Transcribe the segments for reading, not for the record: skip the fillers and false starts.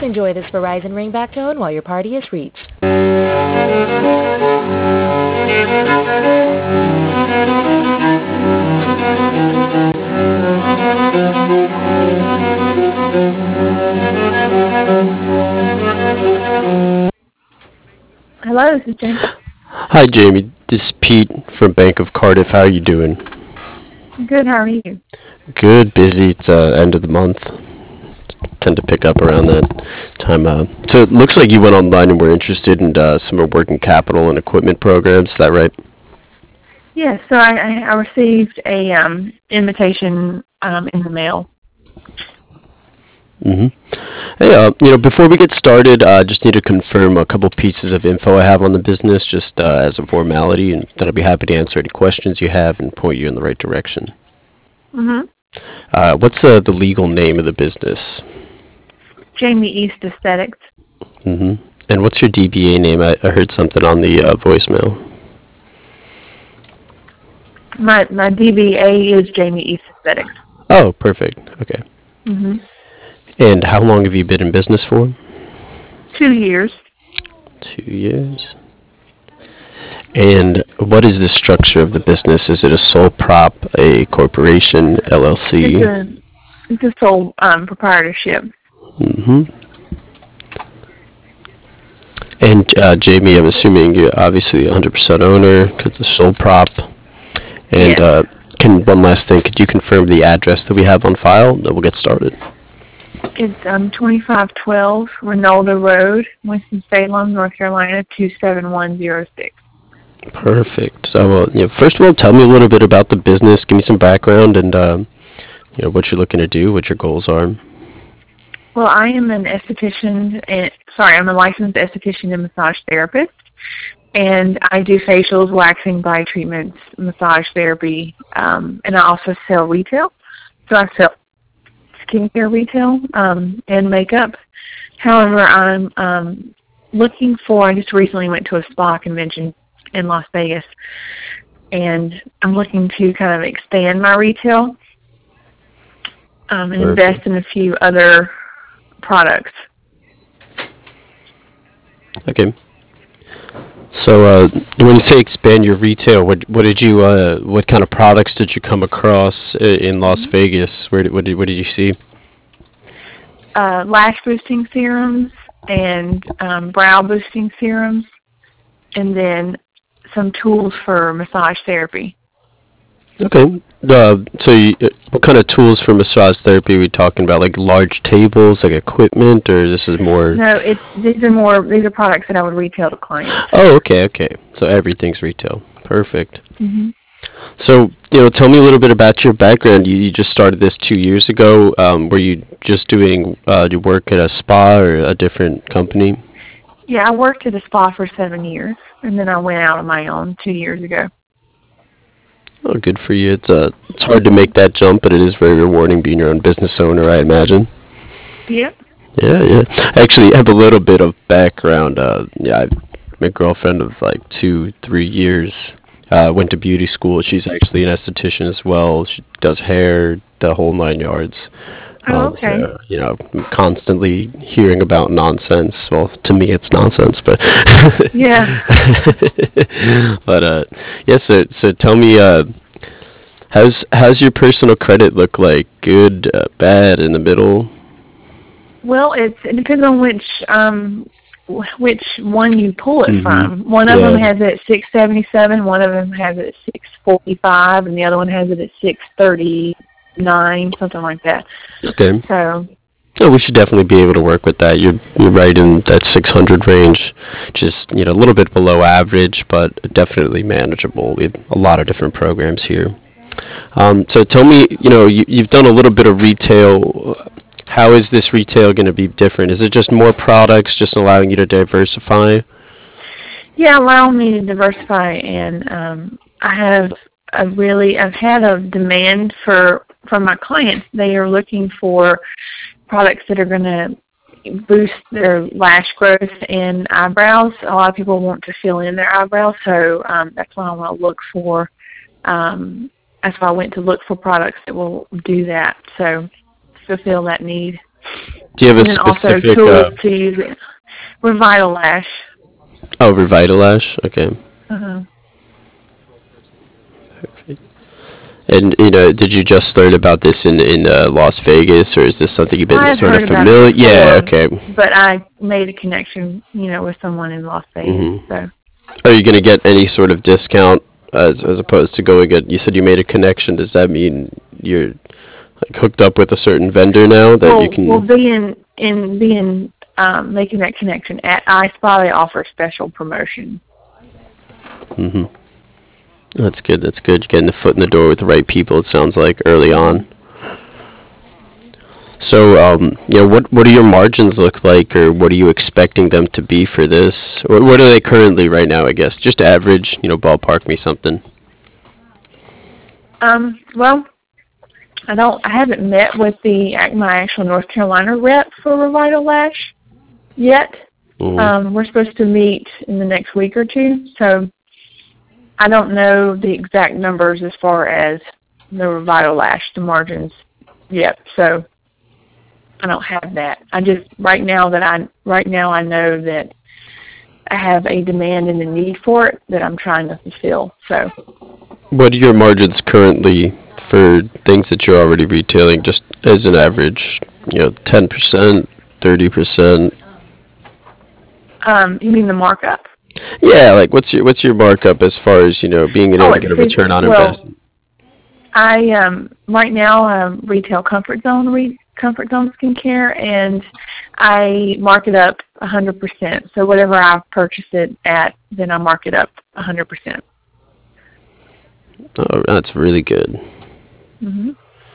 Enjoy this Verizon ringback tone while your party is reached. Hello, this is Jamie. Hi, Jamie. This is Pete from Bank of Cardiff. How are you doing? Good, how are you? Good, busy. It's end of the month. Tend to pick up around that time. So it looks like you went online and were interested in some working capital and equipment programs. Is that right? Yes, so I received a invitation in the mail. Hey, before we get started, I just need to confirm a couple pieces of info I have on the business, just as a formality, and then I'll be happy to answer any questions you have and point you in the right direction. What's the legal name of the business? Jamie East Aesthetics. And what's your DBA name? I heard something on the voicemail. My DBA is Jamie East Aesthetics. Oh, perfect. Okay. And how long have you been in business for? 2 years. 2 years. And what is the structure of the business? Is it a sole prop, a corporation, LLC? It's a sole proprietorship. And Jamie, I'm assuming you're obviously 100% owner because it's sole prop. And Yes. one last thing, could you confirm the address that we have on file? Then we'll get started. It's 2512 Rinaldo Road, Winston-Salem, North Carolina, 27106. Perfect. So, first of all, tell me a little bit about the business. Give me some background and what you're looking to do, what your goals are. Well, I am an esthetician, I'm a licensed esthetician and massage therapist, and I do facials, waxing, body treatments, massage therapy, and I also sell retail. So I sell skincare retail and makeup. However, I'm looking for, I just recently went to a spa convention in Las Vegas, and I'm looking to kind of expand my retail and invest in a few other products. Okay. So when you say expand your retail, what kind of products did you come across in Las Vegas? What did you see? Lash boosting serums and brow boosting serums, and then some tools for massage therapy. Okay. What kind of tools for massage therapy are we talking about? Like large tables, like equipment, or this is more? No, these are products that I would retail to clients. Oh, okay. So everything's retail. Perfect. So, tell me a little bit about your background. You just started this 2 years ago. Were you just doing your work at a spa or a different company? Yeah, I worked at a spa for 7 years, and then I went out on my own 2 years ago. Oh, good for you. It's hard to make that jump, but it is very rewarding being your own business owner, I imagine. Yep. Yeah. I actually have a little bit of background. My girlfriend of like 2-3 years went to beauty school. She's actually an esthetician as well. She does hair, the whole 9 yards. Oh, okay. So, I'm constantly hearing about nonsense. Well, to me, it's nonsense, but Yeah. but So tell me, how's your personal credit look like? Good, bad, in the middle? Well, it depends on which one you pull it from. One of them has it at 677, one of them has it at 645, and the other one has it at 639, something like that. Okay. So. Oh, we should definitely be able to work with that. You're right in that 600 range, just a little bit below average, but definitely manageable. We have a lot of different programs here. So tell me, you've done a little bit of retail. How is this retail going to be different? Is it just more products, just allowing you to diversify? Yeah, allow me to diversify, and I've had a demand from my clients. They are looking for products that are going to boost their lash growth and eyebrows. A lot of people want to fill in their eyebrows, so that's why I want to look for. That's why I went to look for products that will do that. So fulfill that need. Do you have a And then also specific? tools to use it. Revitalash. Oh, Revitalash. Okay. Uh-huh. And did you just learn about this in Las Vegas, or is this something you've been I've sort of heard about it familiar? Yeah. before, Okay. but I made a connection, with someone in Las Vegas. hmm So, Are you going to get any sort of discount as opposed to going at? You said you made a connection. Does that mean you're like hooked up with a certain vendor now that you well, can? being making that connection at iSpa, they offer special promotion. hmm That's good. That's good. You're getting the foot in the door with the right people. It sounds like early on. So, what do your margins look like, or what are you expecting them to be for this? Or what are they currently right now? I guess just average. Ballpark me something. Well, I haven't met with my actual North Carolina rep for Revitalash yet. hmm We're supposed to meet in the next week or two, so I don't know the exact numbers as far as the Revitalash, the margins yet. So I don't have that. I just right now I know that I have a demand and a need for it that I'm trying to fulfill. So What are your margins currently for things that you're already retailing, just as an average? 10%, 30%. you mean the markup? Yeah, like what's your markup as far as being able Oh, to get a return on investment? I right now retail Comfort Zone skincare, and I mark it up 100%. So whatever I purchase it at, then I mark it up 100%. Oh, that's really good. hmm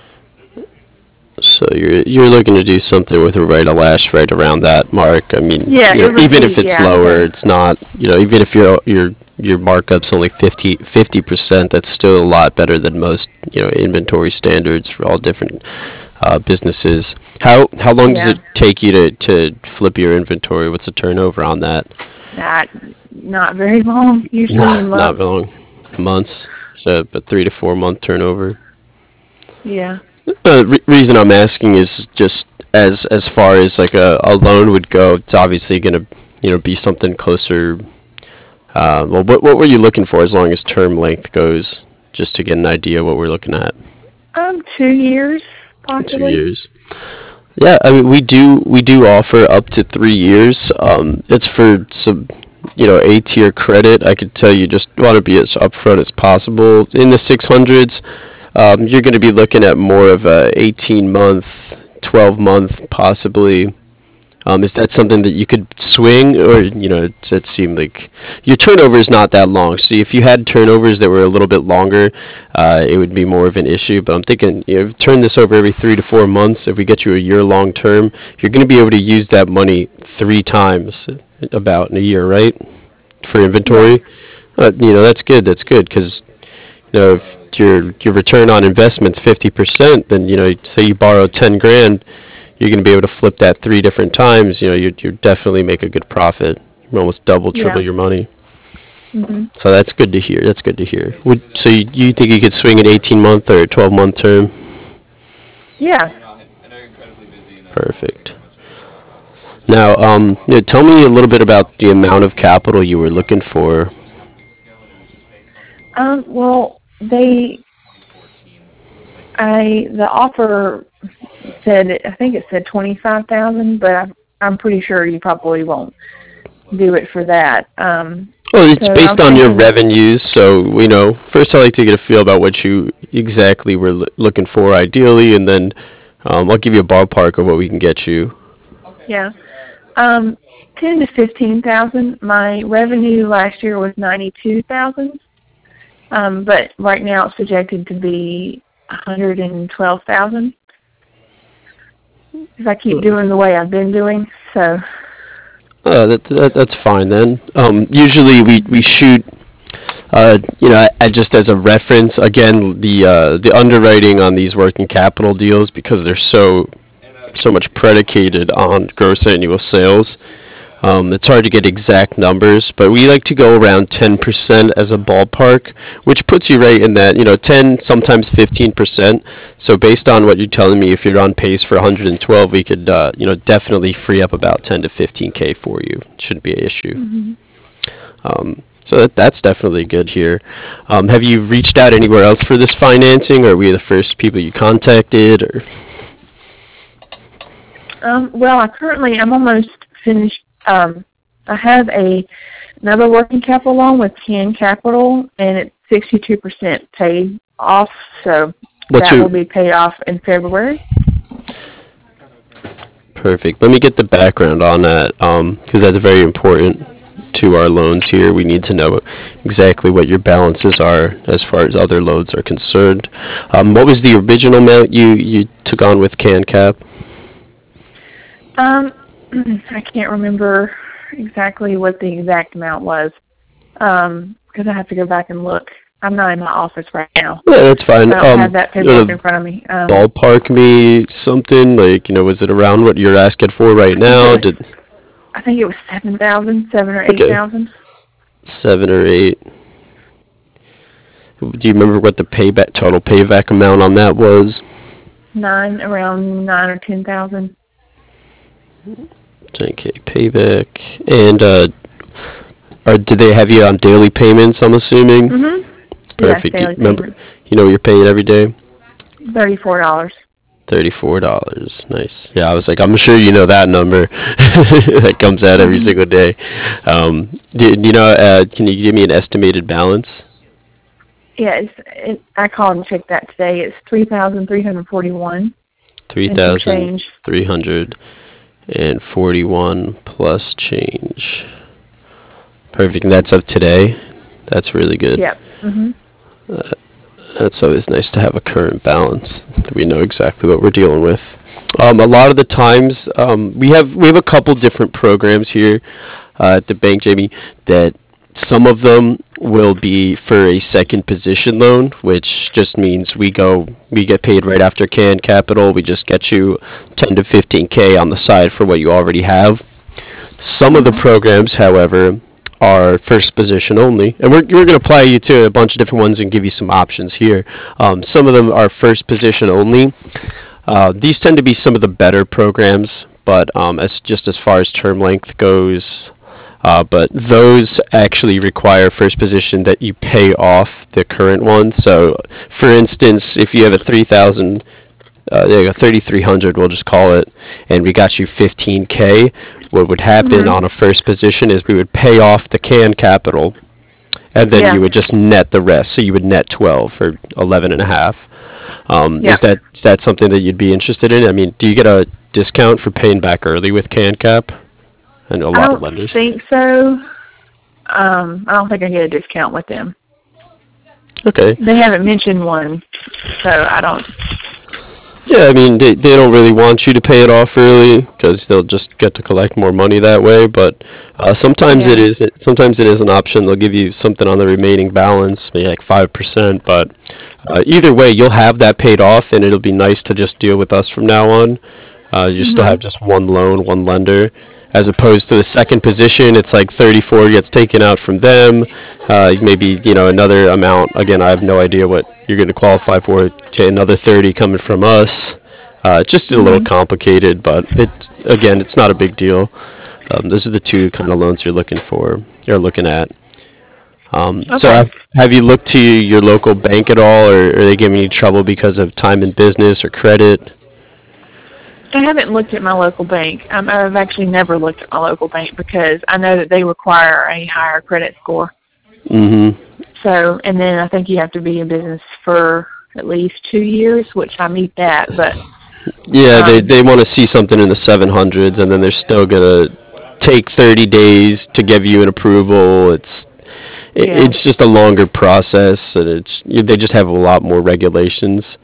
So you're looking to do something with a Revitalash right around that mark. I mean, Yeah, it would even be, if it's yeah. lower, So it's not. Even if your markup's only 50%, that's still a lot better than most inventory standards for all different businesses. How long does yeah, it take you to flip your inventory? What's the turnover on that? not very long. Usually Not months. long, months. So, a 3 to 4 month turnover. Yeah, Reason I'm asking is just as far as like a loan would go, it's obviously going to be something closer. Well, what were you looking for as long as term length goes, just to get an idea what we're looking at? 2 years 2 possibly. years. Yeah, I mean we do offer up to 3 years. It's for some A tier credit. I could tell you just want to be as upfront as possible. In the 600s, you're going to be looking at more of a 18-month, 12-month possibly. Is that something that you could swing, or does it seem like your turnover is not that long? So if you had turnovers that were a little bit longer, it would be more of an issue. But I'm thinking, turn this over every 3 to 4 months. If we get you a year long term, you're going to be able to use that money 3 times about in a year, right? For Yeah, inventory. That's good. That's good because if your return on investment's 50%, then say you borrow 10 grand, you're going to be able to flip that 3 different times. You definitely make a good profit. You almost double, yeah. triple your money. hmm So that's good to hear. That's good to hear. So you think you could swing an 18-month or a 12-month term? Yeah. Perfect. Now, tell me a little bit about the amount of capital you were looking for. Well, the offer said, I think it said 25,000, but I'm pretty sure you probably won't do it for that. Well, So it's I based was on your thinking, revenues. So, first I like to get a feel about what you exactly were looking for ideally, and then I'll give you a ballpark of what we can get you. yeah, 10 to 15,000. My revenue last year was 92,000, but right now it's projected to be 112,000 if I keep doing the way I've been doing. So, That's fine then. Usually we shoot, just as a reference. Again, the underwriting on these working capital deals, because they're so much predicated on gross annual sales. It's hard to get exact numbers, but we like to go around 10% as a ballpark, which puts you right in that, 10, sometimes 15%. So based on what you're telling me, if you're on pace for 112, we could, definitely free up about 10 to 15K for you. Shouldn't be an issue. So that's definitely good here. Have you reached out anywhere else for this financing, or are we the first people you contacted? Or Well, I'm almost finished. I have another working capital loan with Can Capital, and it's 62% paid off, so will be paid off in February. Perfect. Let me get the background on that, because that's very important to our loans here. We need to know exactly what your balances are as far as other loans are concerned. What was the original amount you took on with CanCap? I can't remember exactly what the exact amount was, because I have to go back and look. I'm not in my office right now. Yeah, that's fine. I don't have that paperwork in front of me. Ballpark me something, like, was it around what you're asking for right now? I think it was 7,000, 7 or 8,000. 7 or 8. Do you remember what the total payback amount on that was? Around 9 or 10,000. 10K payback. And did they have you on daily payments, I'm assuming? Mm-hmm. Perfect. Yes, Remember, you're paying every day? $34. $34. Nice. Yeah, I was like, I'm sure you know that number. That comes out every single day. Can you give me an estimated balance? Yeah, I called and checked that today. It's 3,341. 3,341 plus change. Perfect. And that's of today? That's really good. Yep. Mm-hmm. That's always nice to have a current balance. We know exactly what we're dealing with. A lot of the times, we have a couple different programs here at the bank, Jamie, that some of them will be for a second position loan, which just means we get paid right after Can Capital. We just get you 10 to 15K on the side for what you already have. Some of the programs, however, are first position only, and we're going to apply you to a bunch of different ones and give you some options here. Some of them are first position only. These tend to be some of the better programs, but as far as term length goes, but those actually require first position that you pay off the current one. So, for instance, if you have a 3,300, we'll just call it, and we got you 15K. What would happen on a first position is we would pay off the Can Capital, and then you would just net the rest. So you would net 12 or 11 and a half. Is that something that you'd be interested in? I mean, do you get a discount for paying back early with Can Cap? I know a lot of lenders. I don't think so. I don't think I get a discount with them. Okay. They haven't mentioned one, so I don't. Yeah, I mean, they don't really want you to pay it off early because they'll just get to collect more money that way. But sometimes it is an option. They'll give you something on the remaining balance, maybe like 5%. But either way, you'll have that paid off, and it'll be nice to just deal with us from now on. You still have just one loan, one lender. As opposed to the second position, it's like 34 gets taken out from them. Maybe, another amount. Again, I have no idea what you're going to qualify for. Okay, another 30 coming from us. Just a little complicated, but it's not a big deal. Those are the two kind of loans you're looking at. So have you looked to your local bank at all, or are they giving you trouble because of time in business or credit? I haven't looked at my local bank. I've actually never looked at my local bank because I know that they require a higher credit score. Mm-hmm. So, and then I think you have to be in business for at least 2 years, which I meet that, but... Yeah, they want to see something in the 700s, and then they're still going to take 30 days to give you an approval. It's just a longer process, and they just have a lot more regulations.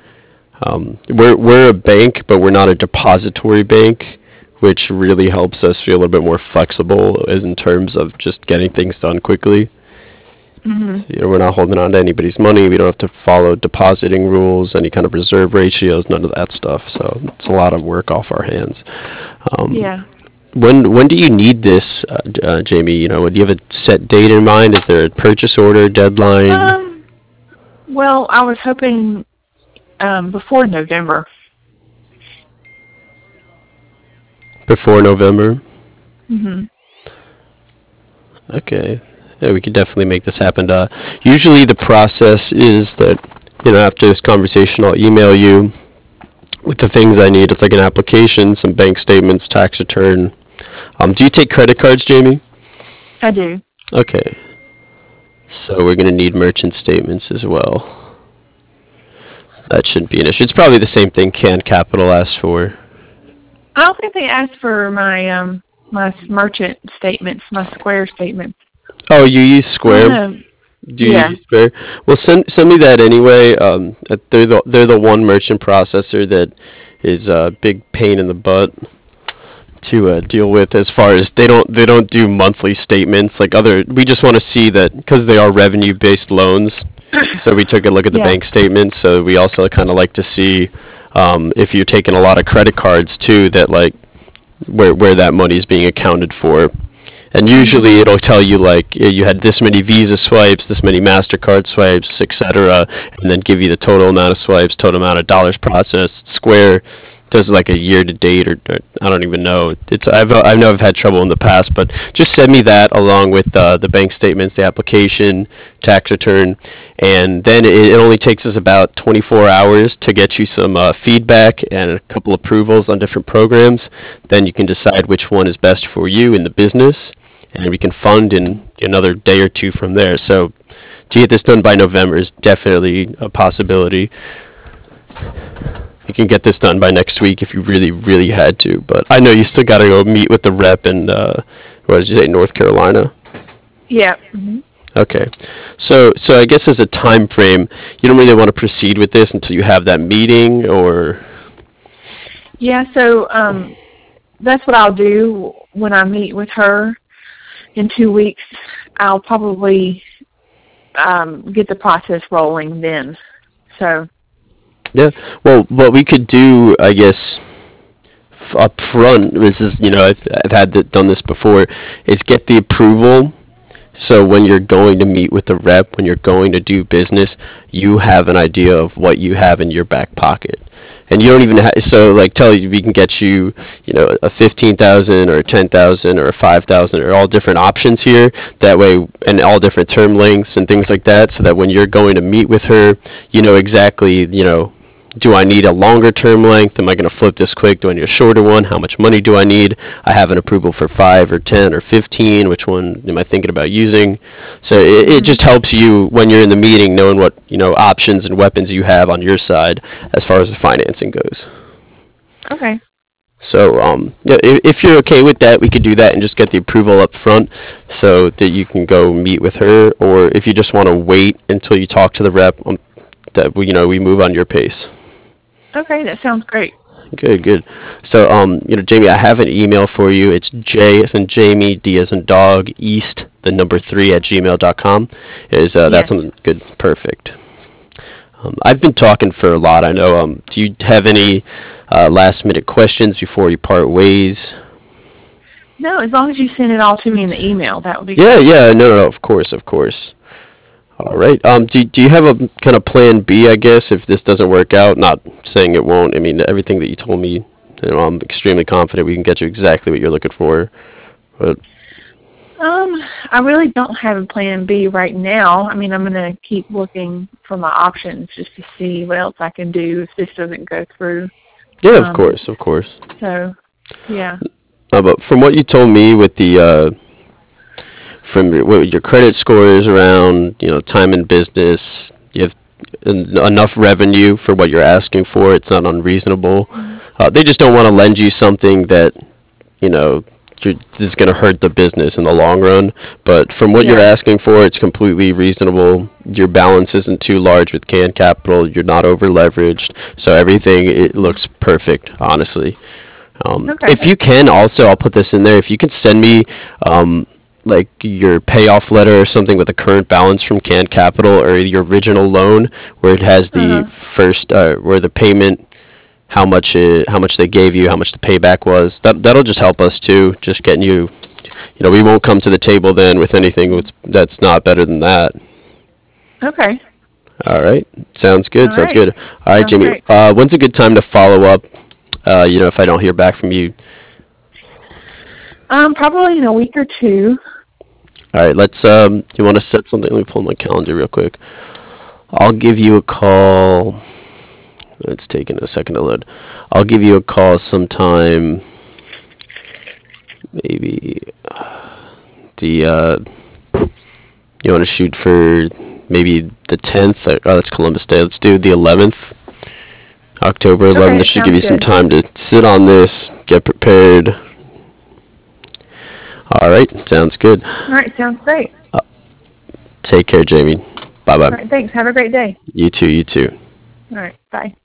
We're a bank, but we're not a depository bank, which really helps us feel a little bit more flexible as in terms of just getting things done quickly. Mm-hmm. We're not holding on to anybody's money. We don't have to follow depositing rules, any kind of reserve ratios, none of that stuff. So it's a lot of work off our hands. When do you need this, Jamie? You know, do you have a set date in mind? Is there a purchase order deadline? Well, I was hoping before November. Before November? Mhm. Okay. Yeah, we could definitely make this happen. Usually the process is that, you know, after this conversation, I'll email you with the things I need. It's like an application, some bank statements, tax return. Do you take credit cards, Jamie? I do. Okay. So we're going to need merchant statements as well. That shouldn't be an issue. It's probably the same thing Can Capital asks for. I don't think they asked for my my merchant statements, my Square statements. Oh, you use Square? Do you Yeah. use Square? Well, send me that anyway. They're the one merchant processor that is a big pain in the butt to deal with, as far as they don't do monthly statements like other. We just want to see that because they are revenue based loans. So we took a look at the Yeah. bank statements. So we also kind of like to see if you're taking a lot of credit cards too, that like where that money is being accounted for. And usually it'll tell you like you had this many Visa swipes, this many MasterCard swipes, etc., and then give you the total amount of swipes, total amount of dollars processed. Square does like a year to date, or I don't even know. I know I've had trouble in the past, but just send me that along with the bank statements, the application, tax return, and then it only takes us about 24 hours to get you some feedback and a couple approvals on different programs. Then you can decide which one is best for you in the business, and we can fund in another day or two from there. So to get this done by November is definitely a possibility. You can get this done by next week if you really, really had to. But I know you still got to go meet with the rep in, what did you say, North Carolina? Yeah. Mhm. Okay. So I guess as a time frame, you don't really want to proceed with this until you have that meeting, or... Yeah. So that's what I'll do when I meet with her in 2 weeks. I'll probably get the process rolling then. So. Yeah. Well, what we could do, I guess, up front, this is, I've done this before, is get the approval. So when you're going to meet with the rep, when you're going to do business, you have an idea of what you have in your back pocket. And you don't even so like tell you we can get you, a 15,000 or a 10,000 or a 5,000 or all different options here. That way, and all different term lengths and things like that, so that when you're going to meet with her, you know exactly, do I need a longer term length? Am I going to flip this quick? Do I need a shorter one? How much money do I need? I have an approval for 5 or 10 or 15. Which one am I thinking about using? So it just helps you when you're in the meeting knowing what, options and weapons you have on your side as far as the financing goes. Okay. So yeah, if you're okay with that, we could do that and just get the approval up front so that you can go meet with her. Or if you just want to wait until you talk to the rep, that we move on your pace. Okay, that sounds great. Good. So, Jamie, I have an email for you. It's J as in Jamie, D as in dog, East, the number 3 at gmail.com. That's Yes. something good? Perfect. I've been talking for a lot. I know. Do you have any last minute questions before you part ways? No, as long as you send it all to me in the email, that would be Yeah, great. yeah. No. Of course. All right. Do you have a kind of plan B, I guess, if this doesn't work out? Not saying it won't. I mean, everything that you told me, I'm extremely confident we can get you exactly what you're looking for. But I really don't have a plan B right now. I mean, I'm going to keep looking for my options just to see what else I can do if this doesn't go through. yeah, of Um, course. So, yeah. But from what you told me with the what your credit score is around, time in business, you have enough revenue for what you're asking for. It's not unreasonable. They just don't want to lend you something that, you know, is going to hurt the business in the long run. But from what you're Yeah. asking for, it's completely reasonable. Your balance isn't too large with Can Capital. You're not over leveraged. So everything, it looks perfect, honestly. Okay. If you can, also, I'll put this in there. If you could send me, like your payoff letter or something with a current balance from Can Capital or your original loan, where it has the Uh-huh. first, where the payment how much they gave you, how much the payback was. That'll just help us too. Just getting you. We won't come to the table then with anything that's not better than that. Okay. All right. Sounds good. All Sounds right. good. All right, Sounds Jamie. great. When's a good time to follow up? If I don't hear back from you. Probably in a week or two. All right. Let's. You want to set something? Let me pull my calendar real quick. I'll give you a call. It's taking a second to load. I'll give you a call sometime. Maybe you want to shoot for maybe the 10th? Oh, that's Columbus Day. Let's do the 11th. October 11th. Okay, This should give you sounds some good. time to sit on this, get prepared. All right. Sounds good. All right, sounds great. Take care, Jamie. Bye-bye. All right, thanks. Have a great day. You too. You too. All right, bye.